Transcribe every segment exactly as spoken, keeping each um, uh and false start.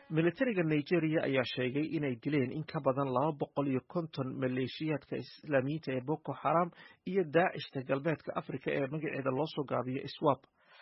militariga Nigeria ayaa sheegay inay dileen in ka badan laba boqol iyo konton maleeshiyaadka Islaamiyiinta ee Boko Haram iyo Daacishta galbeedka Afrika ee magaceeda loo soo gaabiyo ISWAP.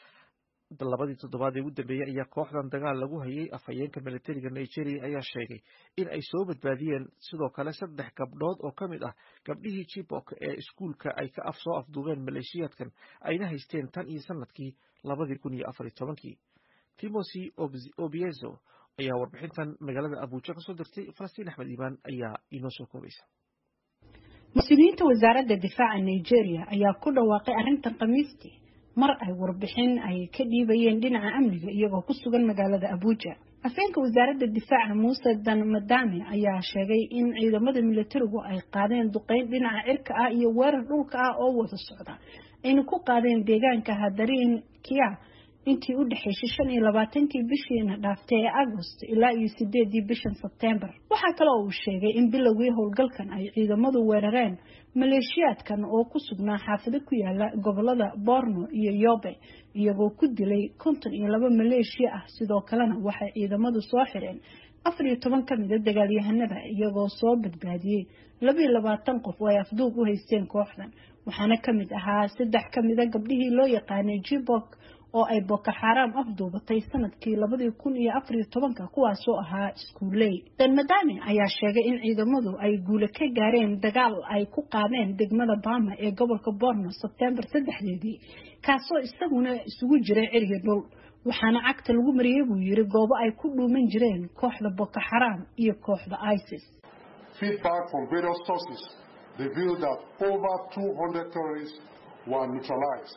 labadii toddobaad ee ugu dambeeyay ayaa kooxdan dagaal lagu hayay. Afhayeenka militariga Nigeria ayaa sheegay in ay soo badbaadiyeen sidoo kale saddex gabdhood oo ka mid ah gabdhihii Chibok ee iskuulka ay ka af soo afduubeen maleeshiyaadkan ayna haysteen tan iyo sanadkii labadii kun iyo afar iyo tobankii. Timothy Obiezo ayaa warbixintan magaalada Abuja kasoo dirtay. Falastiin Axmed Iibaan ayaa inoo soo koobaysa. Mas-uuliyiinta wasaaradda difaaca Nigeria ayaa ku dhawaaqay arrintan Khamiistii mar ay warbixin ay ka dhiibayeen dhinaca amniga iyagoo ku sugan magaalada Abuja. Afhayeenka wasaaradda difaaca Musa Dan Madame ayaa sheegay in ciidamada militarigu ay qaadeen duqeyn dhinaca cirka ah iyo weerar dhulka ah oo wada socda ayna ku qaadeen deegaanka Hadarin Kia intii u dhaxaysay shan iyo labaatankii bishiina dhaaftay ee August ilaa iyo sideedii bishan September. Waxa kale oo uu sheegay in bilowgii howlgalkan ay ciidamadu weerareen maleeshiyaadkan oo ku sugnaa xaafado ku yaala gobolada Borno iyo Yobe iyagoo ku dilay konton iyo laba maleeshiya ah. Sidoo kalena waxay ciidamadu soo xireen afar iyo toban ka mid ah dagaalyahanada iyagoo soo badbaadiyay laba iyo labaatan qof oo ay afduub u haysteen kooxdan, waxaana ka mid ahaa saddex ka mid ah gabdhihii loo yaqaanay Chibok oo ay Boko Haram afduubatay sanadkii labadii kun iyo afar iyo tobanka kuwaas oo ahaa iskuuley. Dan Madame ayaa sheegay in ciidamadu ay guul ka gaareen dagaal ay ku qaadeen degmada Bama ee gobolka Borno September saddexdeedii kaasoo isaguna isugu jiray ciriga dhul, waxaana cagta lagu mariyay buu yiri goobo ay ku dhuuman jireen kooxda Boko Haram iyo kooxda ISIS. Feedback from various sources revealed that over two hundred terrorists were neutralized.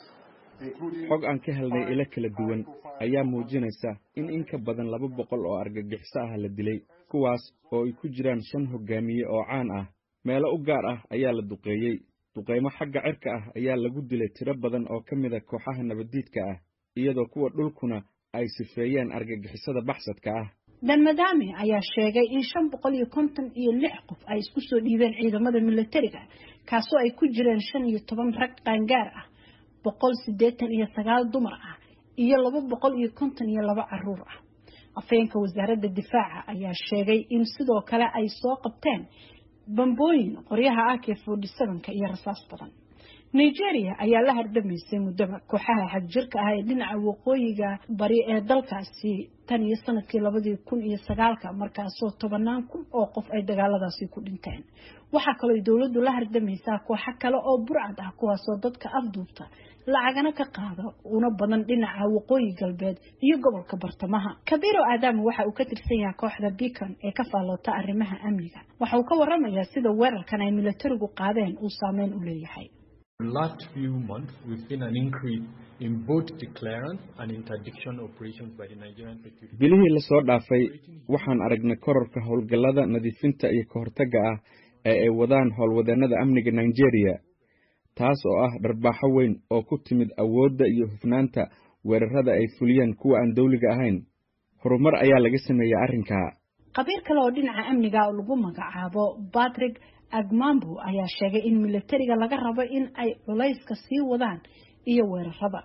xog aan ka helnay ilo kala duwan ayaa muujinaysa in in ka badan laba boqol oo argagixiso ah la dilay, kuwaas oo ay ku jiraan shan hogaamiye oo caan ah. meelo u gaar ah ayaa la duqeeyey. duqeymo xagga cirka ah ayaa lagu dilay tiro badan oo ka mid ah kooxaha nabadiidka ah, iyadoo kuwa dhulkuna ay sifeeyeen argagixisada baxsadka ah. Dan Madame ayaa sheegay in shan boqol iyo konton iyo lix qof ay isku soo dhiibeen ciidamada militariga, kaasoo ay ku jireen shan iyo toban rag qaangaar ah, boqol sideetan iyo sagaal dumar ah iyo laba boqol iyo konton iyo laba caruur ah. Afhayeenka wasaaradda difaaca ayaa sheegay in sidoo kale ay soo qabteen bambooyin, qoryaha A K forty-seven iyo rasaas badan. Nigeria ayaa la hardamaysay muddaba kooxaha xagjirka ah ee dhinaca waqooyiga bari ee dalkaasi tan iyo sanadkii labadii kun iyo sagaalka markaasoo tobanaan kun oo qof ay dagaaladaasi ku dhinteen. waxaa kaloo dawladdu la hardamaysaa kooxo kale oo burcad ah kuwaasoo dadka afduubta lacagana ka qaada una badan dhinaca waqooyi galbeed iyo gobolka bartamaha. Kabiro Aadam waxa uu ka tirsan yahay kooxda Beacon ee ka faallota arrimaha amniga. Waxa uu ka warramayaa sida weerarkan ay militarigu qaadeen uu saameyn u leeyahay. Last few months, we've seen an increase in both declarance and interdiction operations by the Nigerian security. bilihii la soo dhaafay waxaan aragnay kororka howlgallada nadiifinta iyo ka hortagga ah ee ay wadaan howlwadeenada amniga Nigeria, taas oo ah dharbaaxo weyn oo ku timid awoodda iyo hufnaanta weerarada ay fuliyeen kuwa aan dawliga ahayn. horumar ayaa laga sameeyay arrinka. qabiir kale oo dhinaca amniga oo lagu magacaabo Patrick Agmambu ayaa sheegay in militariga laga rabo in ay culayska sii wadaan iyo weerarada.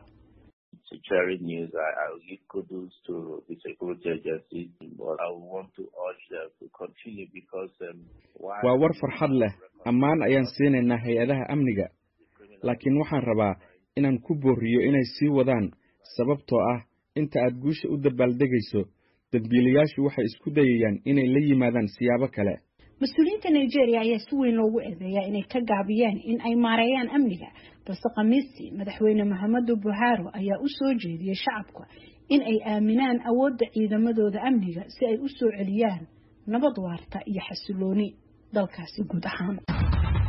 Sharing news, I, I will give kudos to the security agencies, but I want to urge them to continue because um, waa war farxad leh, ammaan ayaan siinaynaa hay-adaha amniga, laakiin waxaan rabaa inaan ku booriyo inay sii wadaan sababtoo ah inta aad guusha u dabaaldegayso dambiilayaashu waxay isku dayayaan inay la yimaadaan siyaabo kale. Mas-uuliyiinta Nigeria ayaa si weyn loogu eedeeyaa inay ka gaabiyaan in ay maareeyaan amniga, balse Khamiistii madaxweyne Muhammadu Buhari ayaa u soo jeediyay shacabka in ay aaminaan awoodda ciidamadooda amniga si ay u soo celiyaan nabad waarta iyo xasilooni dalkaasi guud ahaan.